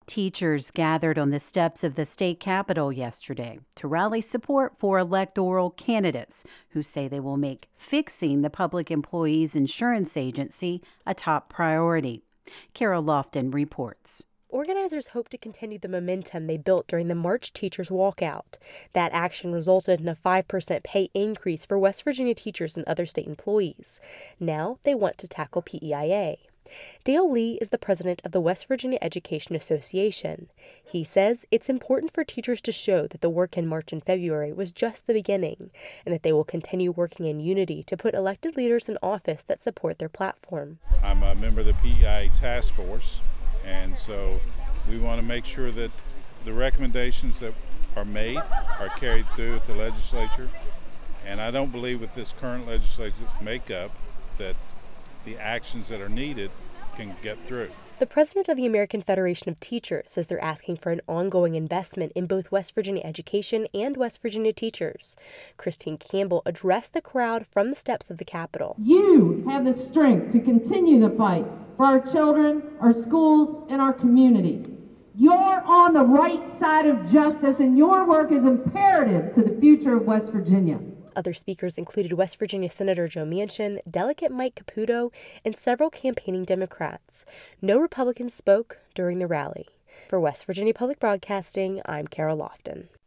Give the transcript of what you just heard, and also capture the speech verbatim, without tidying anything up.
Teachers gathered on the steps of the state capitol yesterday to rally support for electoral candidates who say they will make fixing the Public Employees Insurance Agency a top priority. Carol Lofton reports. Organizers hope to continue the momentum they built during the March teachers' walkout. That action resulted in a five percent pay increase for West Virginia teachers and other state employees. Now they want to tackle P E I A. Dale Lee is the president of the West Virginia Education Association. He says it's important for teachers to show that the work in March and February was just the beginning, and that they will continue working in unity to put elected leaders in office that support their platform. I'm a member of the P E I A task force, and so we want to make sure that the recommendations that are made are carried through at the legislature. And I don't believe with this current legislative makeup that the actions that are needed can get through. The president of the American Federation of Teachers says they're asking for an ongoing investment in both West Virginia education and West Virginia teachers. Christine Campbell addressed the crowd from the steps of the Capitol. You have the strength to continue the fight for our children, our schools, and our communities. You're on the right side of justice, and your work is imperative to the future of West Virginia. Other speakers included West Virginia Senator Joe Manchin, Delegate Mike Caputo, and several campaigning Democrats. No Republicans spoke during the rally. For West Virginia Public Broadcasting, I'm Carol Lofton.